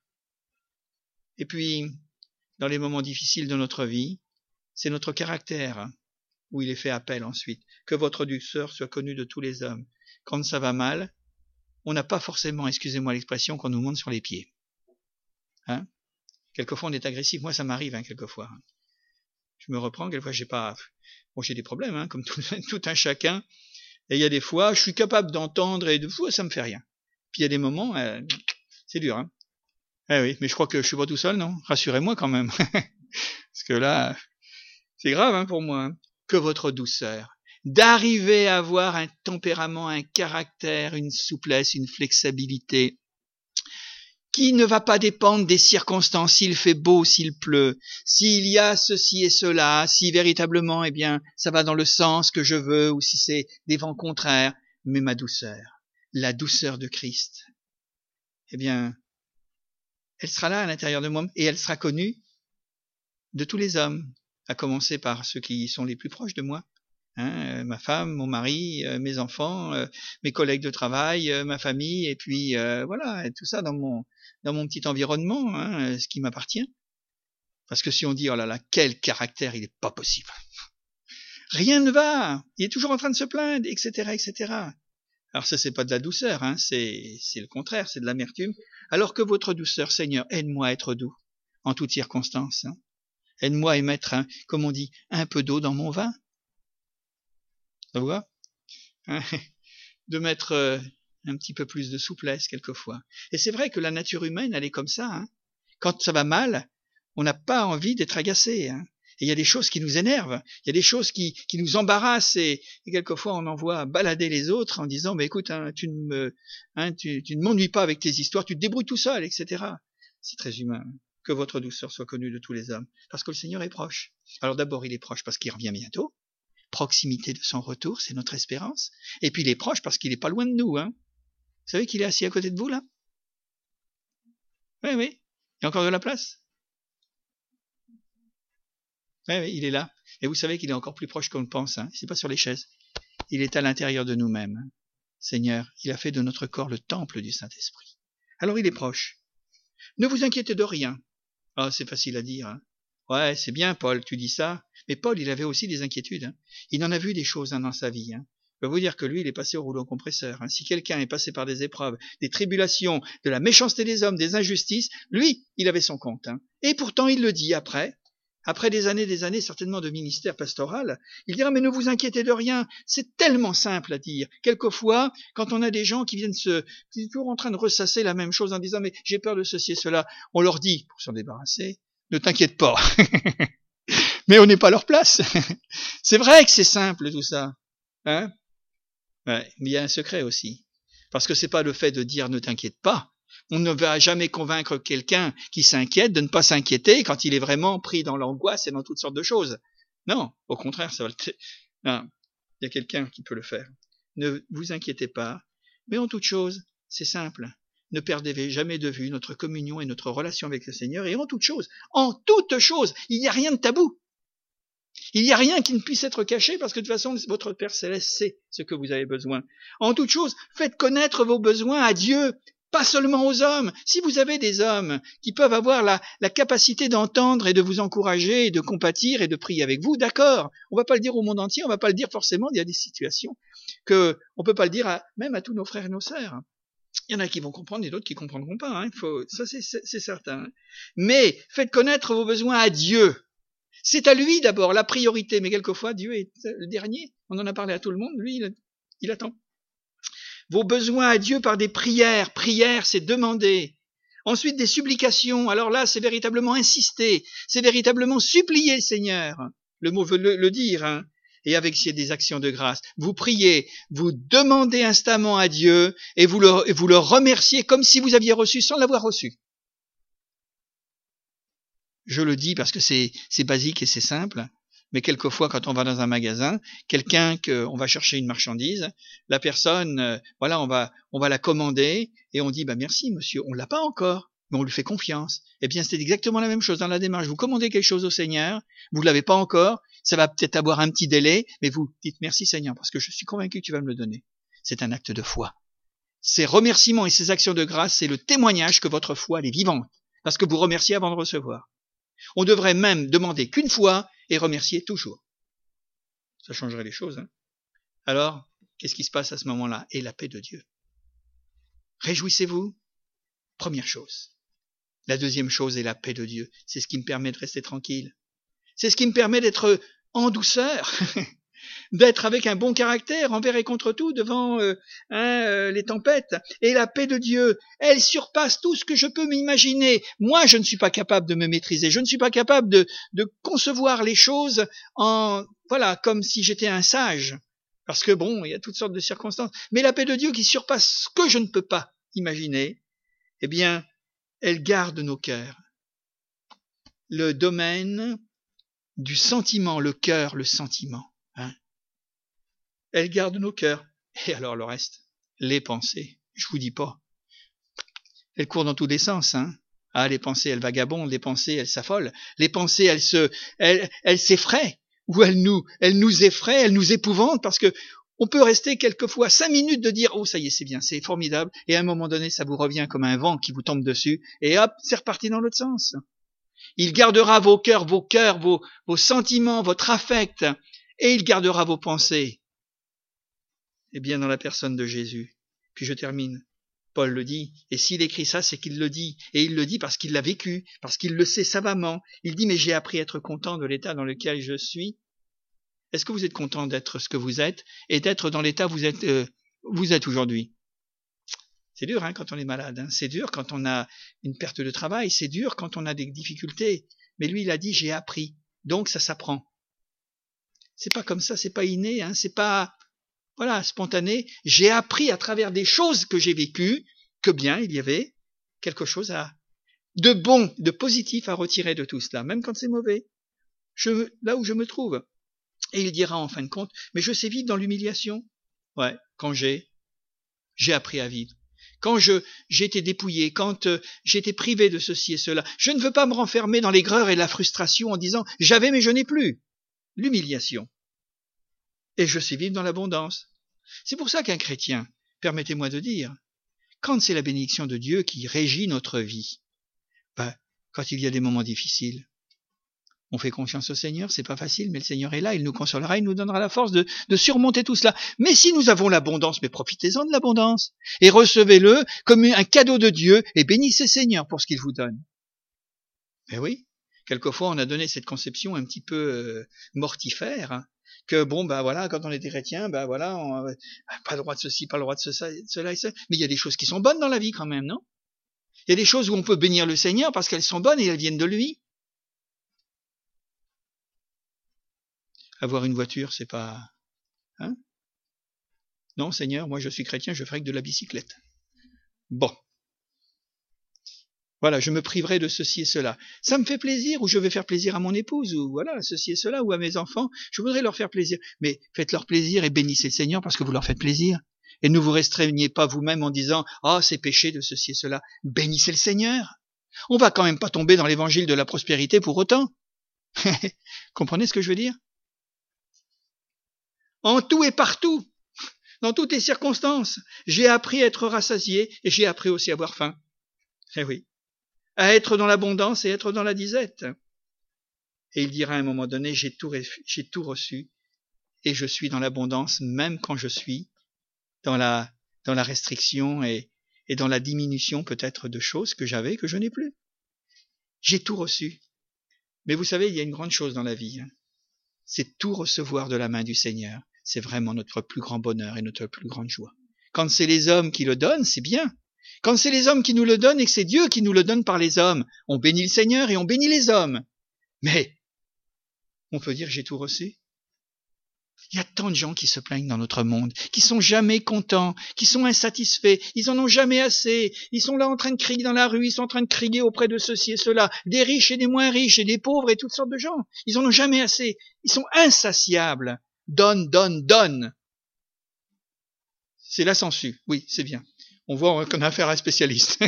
Et puis, dans les moments difficiles de notre vie, c'est notre caractère où il est fait appel ensuite. Que votre douceur soit connue de tous les hommes. Quand ça va mal, on n'a pas forcément, excusez-moi l'expression, qu'on nous monte sur les pieds. Quelquefois, on est agressif. Moi, ça m'arrive, quelquefois. Je me reprends, quelquefois, j'ai des problèmes, comme tout un chacun. Et il y a des fois, je suis capable d'entendre et de fois, ça me fait rien. Puis il y a des moments, c'est dur, Eh oui, mais je crois que je suis pas tout seul, non? Rassurez-moi quand même. Parce que là, c'est grave pour moi. Que votre douceur, d'arriver à avoir un tempérament, un caractère, une souplesse, une flexibilité, qui ne va pas dépendre des circonstances, s'il fait beau, s'il pleut, s'il y a ceci et cela, si véritablement, ça va dans le sens que je veux, ou si c'est des vents contraires, mais ma douceur, la douceur de Christ, elle sera là à l'intérieur de moi, et elle sera connue de tous les hommes, à commencer par ceux qui sont les plus proches de moi, ma femme, mon mari, mes enfants, mes collègues de travail, ma famille, et puis et tout ça dans mon petit environnement, ce qui m'appartient. Parce que si on dit, oh là là, quel caractère, il n'est pas possible. Rien ne va, il est toujours en train de se plaindre, etc., etc. Alors ça, c'est pas de la douceur, c'est le contraire, c'est de l'amertume. Alors que votre douceur, Seigneur, aide-moi à être doux, en toutes circonstances. Aide-moi à mettre, comme on dit, un peu d'eau dans mon vin. Ça vous va? De mettre un petit peu plus de souplesse quelquefois. Et c'est vrai que la nature humaine, elle est comme ça. Quand ça va mal, on n'a pas envie d'être agacé. Et il y a des choses qui nous énervent, il y a des choses qui nous embarrassent, et quelquefois on envoie balader les autres en disant, écoute, tu ne m'ennuies pas avec tes histoires, tu te débrouilles tout seul, etc. C'est très humain. Que votre douceur soit connue de tous les hommes, parce que le Seigneur est proche. Alors d'abord, il est proche parce qu'il revient bientôt, proximité de son retour, c'est notre espérance. Et puis il est proche parce qu'il est pas loin de nous. Hein. Vous savez qu'il est assis à côté de vous là? Oui, oui. Il y a encore de la place? Oui, oui, il est là. Et vous savez qu'il est encore plus proche qu'on le pense. Hein. C'est pas sur les chaises. Il est à l'intérieur de nous-mêmes. Hein. Seigneur, il a fait de notre corps le temple du Saint-Esprit. Alors il est proche. Ne vous inquiétez de rien. Ah, c'est facile à dire. Hein. Ouais, c'est bien, Paul, tu dis ça. Mais Paul, il avait aussi des inquiétudes. Hein. Il en a vu des choses dans sa vie. Hein. Je peux vous dire que lui, il est passé au rouleau compresseur. Hein. Si quelqu'un est passé par des épreuves, des tribulations, de la méchanceté des hommes, des injustices, lui, il avait son compte. Hein. Et pourtant, il le dit après des années certainement de ministère pastoral, il dira, mais ne vous inquiétez de rien, c'est tellement simple à dire. Quelquefois, quand on a des gens qui sont toujours en train de ressasser la même chose en disant, mais j'ai peur de ceci et cela, on leur dit, pour s'en débarrasser, ne t'inquiète pas. Mais on n'est pas à leur place. C'est vrai que c'est simple tout ça. Hein? Ouais, mais il y a un secret aussi. Parce que c'est pas le fait de dire ne t'inquiète pas. On ne va jamais convaincre quelqu'un qui s'inquiète de ne pas s'inquiéter quand il est vraiment pris dans l'angoisse et dans toutes sortes de choses. Non, au contraire, ça va non, il y a quelqu'un qui peut le faire. Ne vous inquiétez pas, mais en toute chose, c'est simple. Ne perdez jamais de vue notre communion et notre relation avec le Seigneur. Et en toute chose, il n'y a rien de tabou. Il n'y a rien qui ne puisse être caché parce que de toute façon, votre Père Céleste sait ce que vous avez besoin. En toute chose, faites connaître vos besoins à Dieu. Pas seulement aux hommes. Si vous avez des hommes qui peuvent avoir la capacité d'entendre et de vous encourager et de compatir et de prier avec vous, d'accord. On va pas le dire au monde entier, on va pas le dire forcément. Il y a des situations que on peut pas le dire même à tous nos frères et nos sœurs. Il y en a qui vont comprendre et d'autres qui comprendront pas. Hein. Ça c'est certain. Mais faites connaître vos besoins à Dieu. C'est à lui d'abord la priorité. Mais quelquefois Dieu est le dernier. On en a parlé à tout le monde. Lui, il attend. Vos besoins à Dieu par des prières. Prière, c'est demander. Ensuite, des supplications. Alors là, c'est véritablement insister. C'est véritablement supplier le Seigneur. Le mot veut le dire. Hein. Et avec des actions de grâce. Vous priez, vous demandez instamment à Dieu et vous le remerciez comme si vous aviez reçu sans l'avoir reçu. Je le dis parce que c'est basique et c'est simple. Mais quelquefois, quand on va dans un magasin, on va chercher une marchandise, la personne, voilà, on va la commander et on dit, bah merci monsieur, on l'a pas encore, mais on lui fait confiance. Eh bien, c'est exactement la même chose dans la démarche. Vous commandez quelque chose au Seigneur, vous l'avez pas encore, ça va peut-être avoir un petit délai, mais vous dites merci Seigneur parce que je suis convaincu que tu vas me le donner. C'est un acte de foi. Ces remerciements et ces actions de grâce, c'est le témoignage que votre foi, elle est vivante, parce que vous remerciez avant de recevoir. On devrait même demander qu'une fois et remercier toujours. Ça changerait les choses. Hein. Alors, qu'est-ce qui se passe à ce moment-là? Et la paix de Dieu. Réjouissez-vous. Première chose. La deuxième chose est la paix de Dieu. C'est ce qui me permet de rester tranquille. C'est ce qui me permet d'être en douceur, d'être avec un bon caractère envers et contre tout devant les tempêtes. Et la paix de Dieu, elle surpasse tout ce que je peux m'imaginer. Moi, je ne suis pas capable de me maîtriser. Je ne suis pas capable de concevoir les choses comme si j'étais un sage. Parce que bon, il y a toutes sortes de circonstances. Mais la paix de Dieu qui surpasse ce que je ne peux pas imaginer, eh bien, elle garde nos cœurs. Le domaine du sentiment, le cœur, le sentiment. Hein. Elle garde nos cœurs. Et alors le reste, les pensées, je vous dis pas. Elles courent dans tous les sens. Hein. Ah, les pensées, elles vagabondent, les pensées, elles s'affolent. Les pensées, elles s'effraient. Ou elles nous effraient, elles nous épouvantent parce que on peut rester quelquefois 5 minutes de dire « Oh, ça y est, c'est bien, c'est formidable » et à un moment donné, ça vous revient comme un vent qui vous tombe dessus et hop, c'est reparti dans l'autre sens. Il gardera vos cœurs, vos sentiments, votre affect et il gardera vos pensées. Eh bien, dans la personne de Jésus. Puis je termine. Paul le dit, et s'il écrit ça, c'est qu'il le dit. Et il le dit parce qu'il l'a vécu, parce qu'il le sait savamment. Il dit, mais j'ai appris à être content de l'état dans lequel je suis. Est-ce que vous êtes content d'être ce que vous êtes et d'être dans l'état où vous êtes aujourd'hui? C'est dur quand on est malade, hein. C'est dur quand on a une perte de travail, c'est dur quand on a des difficultés. Mais lui, il a dit, j'ai appris. Donc ça s'apprend. C'est pas comme ça, c'est pas inné, hein. C'est pas spontané. J'ai appris à travers des choses que j'ai vécues que bien, il y avait quelque chose de bon, de positif à retirer de tout cela, même quand c'est mauvais. Là où je me trouve. Et il dira en fin de compte, mais je sais vivre dans l'humiliation. Ouais, quand j'ai appris à vivre. Quand j'ai été dépouillé, quand j'ai été privé de ceci et cela. Je ne veux pas me renfermer dans l'aigreur et la frustration en disant « j'avais mais je n'ai plus ». L'humiliation. Et je sais vivre dans l'abondance. C'est pour ça qu'un chrétien, permettez-moi de dire, quand c'est la bénédiction de Dieu qui régit notre vie, quand il y a des moments difficiles, on fait confiance au Seigneur, c'est pas facile, mais le Seigneur est là, il nous consolera, il nous donnera la force de surmonter tout cela. Mais si nous avons l'abondance, mais profitez-en de l'abondance, et recevez-le comme un cadeau de Dieu, et bénissez le Seigneur pour ce qu'il vous donne. Mais oui, quelquefois on a donné cette conception un petit peu mortifère, hein, que voilà, quand on était chrétien, voilà, on pas le droit de ceci, pas le droit de cela et ça. Mais il y a des choses qui sont bonnes dans la vie quand même, non? Il y a des choses où on peut bénir le Seigneur parce qu'elles sont bonnes et elles viennent de lui. Avoir une voiture, c'est pas... Hein? Non, Seigneur, moi je suis chrétien, je ferai que de la bicyclette. Bon. Voilà, je me priverai de ceci et cela. Ça me fait plaisir, ou je vais faire plaisir à mon épouse, ou voilà, ceci et cela, ou à mes enfants. Je voudrais leur faire plaisir. Mais faites-leur plaisir et bénissez le Seigneur parce que vous leur faites plaisir. Et ne vous restreignez pas vous-même en disant « Ah, c'est péché de ceci et cela ». Bénissez le Seigneur. On va quand même pas tomber dans l'évangile de la prospérité pour autant. Comprenez ce que je veux dire? En tout et partout, dans toutes les circonstances, j'ai appris à être rassasié et j'ai appris aussi à avoir faim. Eh oui, à être dans l'abondance et être dans la disette. Et il dira à un moment donné, j'ai tout reçu et je suis dans l'abondance même quand je suis dans la restriction et dans la diminution peut-être de choses que j'avais que je n'ai plus. J'ai tout reçu. Mais vous savez, il y a une grande chose dans la vie, hein. C'est tout recevoir de la main du Seigneur. C'est vraiment notre plus grand bonheur et notre plus grande joie. Quand c'est les hommes qui le donnent, c'est bien. Quand c'est les hommes qui nous le donnent et que c'est Dieu qui nous le donne par les hommes, on bénit le Seigneur et on bénit les hommes. Mais on peut dire j'ai tout reçu. Il y a tant de gens qui se plaignent dans notre monde, qui sont jamais contents, qui sont insatisfaits, ils en ont jamais assez, ils sont là en train de crier dans la rue, ils sont en train de crier auprès de ceci et cela, des riches et des moins riches et des pauvres et toutes sortes de gens. Ils en ont jamais assez, ils sont insatiables. Donne, donne, donne. C'est la sangsue, oui, c'est bien. On voit qu'on a affaire à un spécialiste.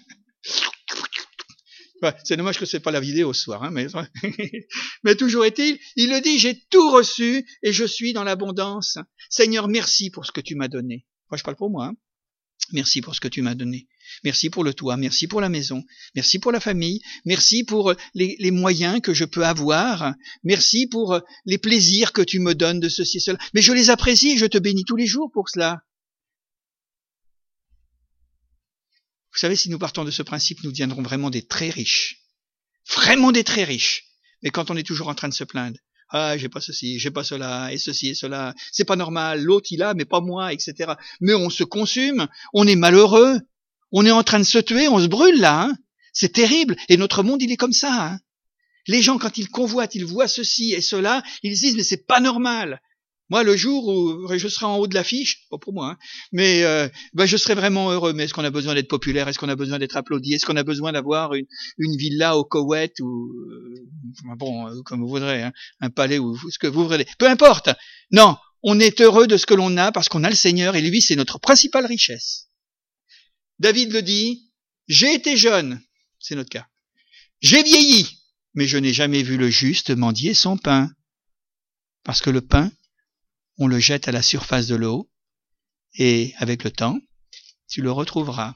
Ouais, c'est dommage que c'est pas la vidéo ce soir, hein, mais toujours est-il, il le dit, j'ai tout reçu et je suis dans l'abondance. Seigneur, merci pour ce que tu m'as donné. Moi, je parle pour moi, hein. Merci pour ce que tu m'as donné. Merci pour le toit, merci pour la maison, merci pour la famille, merci pour les moyens que je peux avoir, merci pour les plaisirs que tu me donnes de ceci et cela. Mais je les apprécie et je te bénis tous les jours pour cela. Vous savez, si nous partons de ce principe, nous deviendrons vraiment des très riches. Vraiment des très riches. Mais quand on est toujours en train de se plaindre, ah, j'ai pas ceci, j'ai pas cela, et ceci et cela, c'est pas normal, l'autre il a, mais pas moi, etc. Mais on se consume, on est malheureux, on est en train de se tuer, on se brûle là, hein. C'est terrible, et notre monde il est comme ça, hein. Les gens quand ils convoitent, ils voient ceci et cela, ils se disent mais c'est pas normal. Moi, le jour où je serai en haut de l'affiche, pas pour moi, hein, mais je serai vraiment heureux. Mais est-ce qu'on a besoin d'être populaire? Est-ce qu'on a besoin d'être applaudi? Est-ce qu'on a besoin d'avoir une villa au Koweït ou comme vous voudrez, hein, un palais ou ce que vous voudrez? Peu importe. Non, on est heureux de ce que l'on a parce qu'on a le Seigneur et lui, c'est notre principale richesse. David le dit, j'ai été jeune, c'est notre cas. J'ai vieilli, mais je n'ai jamais vu le juste mendier son pain. Parce que le pain, on le jette à la surface de l'eau, et avec le temps, tu le retrouveras.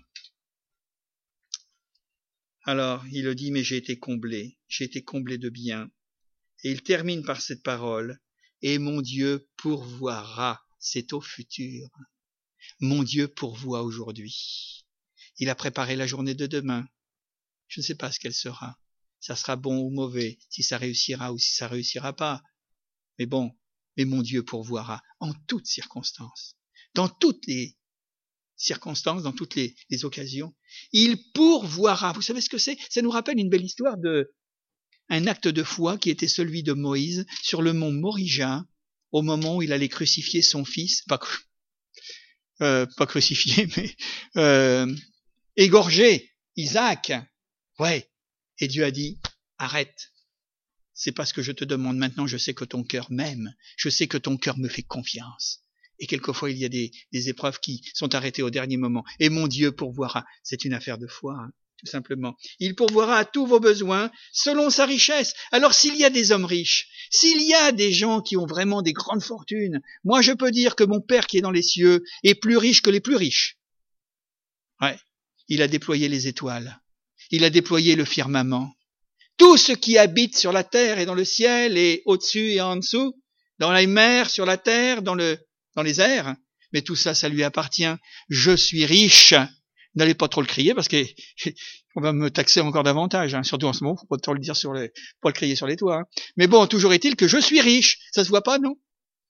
Alors, il le dit, mais j'ai été comblé de bien. Et il termine par cette parole, et mon Dieu pourvoira, c'est au futur. Mon Dieu pourvoit aujourd'hui. Il a préparé la journée de demain. Je ne sais pas ce qu'elle sera. Ça sera bon ou mauvais, si ça réussira ou si ça réussira pas. Mais bon, mais mon Dieu pourvoira en toutes circonstances, dans toutes les circonstances, dans toutes les occasions. Il pourvoira. Vous savez ce que c'est? Ça nous rappelle une belle histoire un acte de foi qui était celui de Moïse sur le mont Morija, au moment où il allait crucifier son fils, pas crucifier, mais égorger Isaac. Ouais. Et Dieu a dit, arrête. c'est parce que je te demande maintenant, je sais que ton cœur m'aime, je sais que ton cœur me fait confiance. Et quelquefois, il y a des épreuves qui sont arrêtées au dernier moment. Et mon Dieu pourvoira. C'est une affaire de foi, hein, tout simplement. Il pourvoira à tous vos besoins selon sa richesse. Alors, s'il y a des hommes riches, s'il y a des gens qui ont vraiment des grandes fortunes, moi, je peux dire que mon Père qui est dans les cieux est plus riche que les plus riches. Ouais. Il a déployé les étoiles. Il a déployé le firmament. Tout ce qui habite sur la terre et dans le ciel et au-dessus et en dessous, dans les mers, sur la terre, dans les airs, mais tout ça, ça lui appartient. Je suis riche. N'allez pas trop le crier parce que on va me taxer encore davantage, hein. Surtout en ce moment, faut pas trop le dire pas le crier sur les toits. Hein. Mais bon, toujours est-il que je suis riche. Ça se voit pas, non?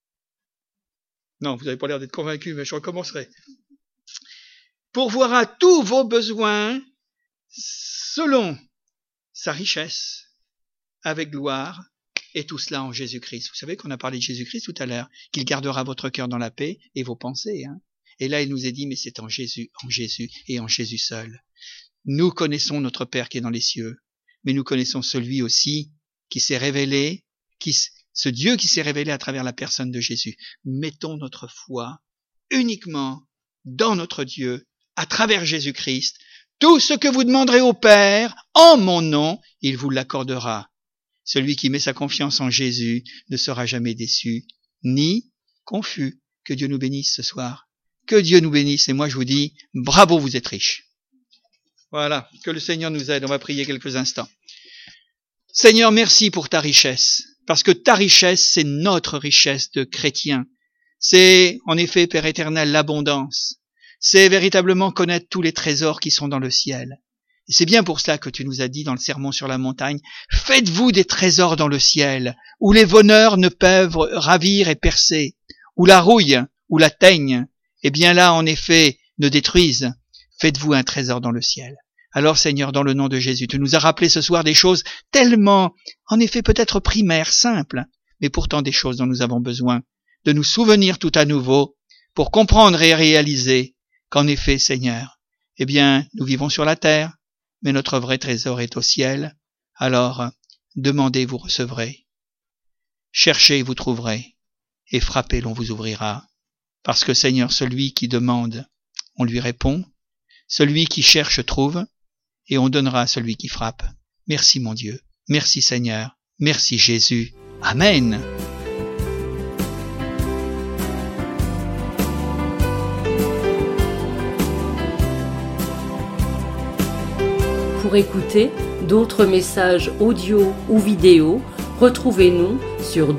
Non, vous n'avez pas l'air d'être convaincu, mais je recommencerai. Pourvoira tous vos besoins selon sa richesse, avec gloire, et tout cela en Jésus-Christ. Vous savez qu'on a parlé de Jésus-Christ tout à l'heure, qu'il gardera votre cœur dans la paix et vos pensées. Hein. Et là, il nous est dit, mais c'est en Jésus et en Jésus seul. Nous connaissons notre Père qui est dans les cieux, mais nous connaissons celui aussi qui s'est révélé, ce Dieu qui s'est révélé à travers la personne de Jésus. Mettons notre foi uniquement dans notre Dieu, à travers Jésus-Christ. Tout ce que vous demanderez au Père, en mon nom, il vous l'accordera. Celui qui met sa confiance en Jésus ne sera jamais déçu, ni confus. Que Dieu nous bénisse ce soir. Que Dieu nous bénisse. Et moi, je vous dis, bravo, vous êtes riches. Voilà, que le Seigneur nous aide. On va prier quelques instants. Seigneur, merci pour ta richesse. Parce que ta richesse, c'est notre richesse de chrétiens. C'est, en effet, Père éternel, l'abondance. C'est véritablement connaître tous les trésors qui sont dans le ciel. Et c'est bien pour cela que tu nous as dit dans le sermon sur la montagne, faites-vous des trésors dans le ciel, où les voleurs ne peuvent ravir et percer, où la rouille, ou la teigne, eh bien là, en effet, ne détruisent. Faites-vous un trésor dans le ciel. Alors, Seigneur, dans le nom de Jésus, tu nous as rappelé ce soir des choses tellement, en effet, peut-être primaires, simples, mais pourtant des choses dont nous avons besoin, de nous souvenir tout à nouveau, pour comprendre et réaliser qu'en effet, Seigneur, eh bien, nous vivons sur la terre, mais notre vrai trésor est au ciel. Alors, demandez, vous recevrez. Cherchez, vous trouverez. Et frappez, l'on vous ouvrira. Parce que, Seigneur, celui qui demande, on lui répond. Celui qui cherche, trouve. Et on donnera à celui qui frappe. Merci, mon Dieu. Merci, Seigneur. Merci, Jésus. Amen. Pour écouter d'autres messages audio ou vidéo, retrouvez-nous sur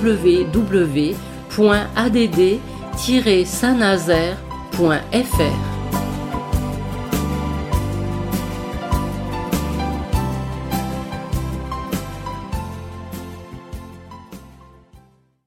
www.add-saint-nazaire.fr.